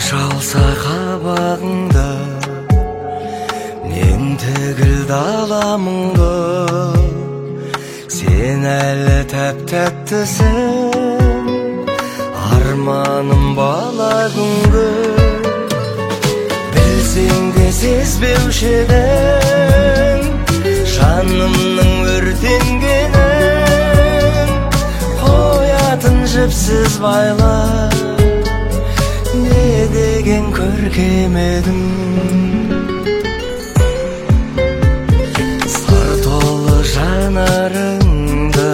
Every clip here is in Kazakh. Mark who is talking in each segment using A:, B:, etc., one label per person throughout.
A: шалса қабағыңды, мен тігілді аламыңды. Сен әлі тәп-тәттісің, арманым бала күнгі. Білсең де сезбеуші едің, жанымның өртенгенін. Қоятын жіпсіз байлап, не деген көркем едің. Сыр толы жанарыңды,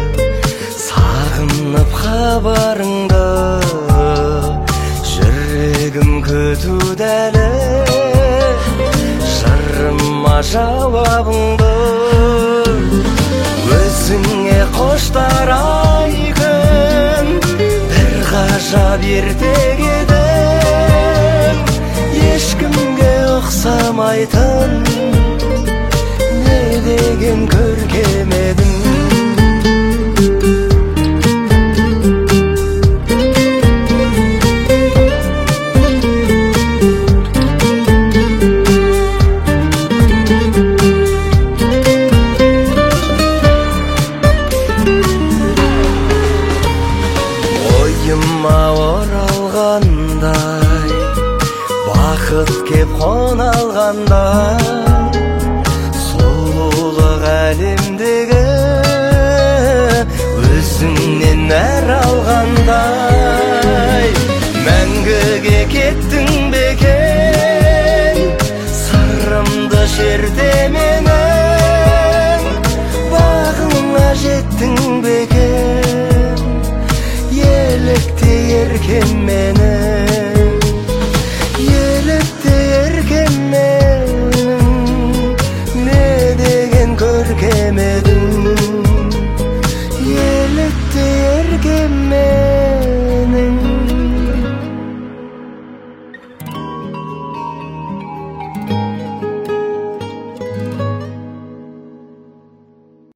A: сағынып хабарыңды. Жүрегім күтуде әлі, жырыма жауабыңды. Өзіңе қоштар ай күн, бір ғажап ертек едің. Ешкімге ұқсамайтын, не деген көркем едің. Ойыма оралғандай, бақыт кеп қоналғандай. Сұлулық әлемдегі өзіңнен әр алғандай. Мәңгіге кеттің бекен, сырымды шерте менің. Бағыңа жеттің бекен,